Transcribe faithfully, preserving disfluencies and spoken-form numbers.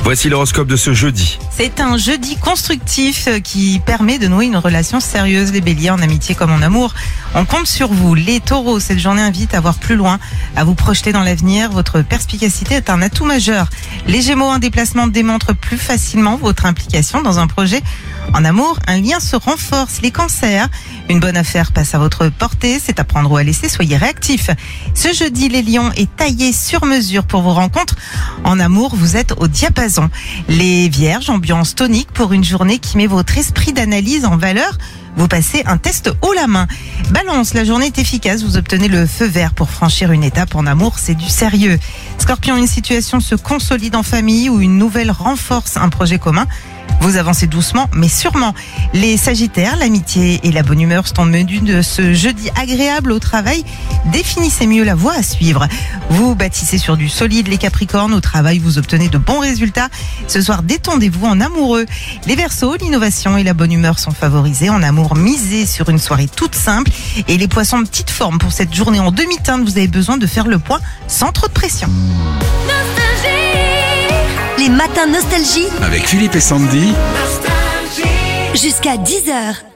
Voici l'horoscope de ce jeudi. C'est un jeudi constructif qui permet de nouer une relation sérieuse. Les béliers, en amitié comme en amour, on compte sur vous. Les taureaux, cette journée invite à voir plus loin, à vous projeter dans l'avenir. Votre perspicacité est un atout majeur. Les gémeaux, un déplacement démontre plus facilement votre implication dans un projet. En amour, un lien se renforce. Les cancers, une bonne affaire passe à votre portée. C'est à prendre ou à laisser, soyez réactifs. Ce jeudi, les lions, est taillé sur mesure pour vos rencontres. En amour, vous êtes au diapason. Les vierges, ambiance tonique pour une journée qui met votre esprit d'analyse en valeur. Vous passez un test haut la main. Balance, la journée est efficace, vous obtenez le feu vert pour franchir une étape. En amour, c'est du sérieux. Scorpion, une situation se consolide en famille ou une nouvelle renforce un projet commun. Vous avancez doucement mais sûrement. Les sagittaires, l'amitié et la bonne humeur sont au menu de ce jeudi agréable au travail. Définissez mieux la voie à suivre. Vous bâtissez sur du solide. Les capricornes, au travail, vous obtenez de bons résultats. Ce soir, détendez-vous en amoureux. Les verseaux, l'innovation et la bonne humeur sont favorisés. En amour, misez sur une soirée toute simple. Et les poissons de petite forme pour cette journée en demi-teinte, vous avez besoin de faire le point sans trop de pression. Les matins nostalgie Avec Philippe et Sandy. jusqu'à dix heures.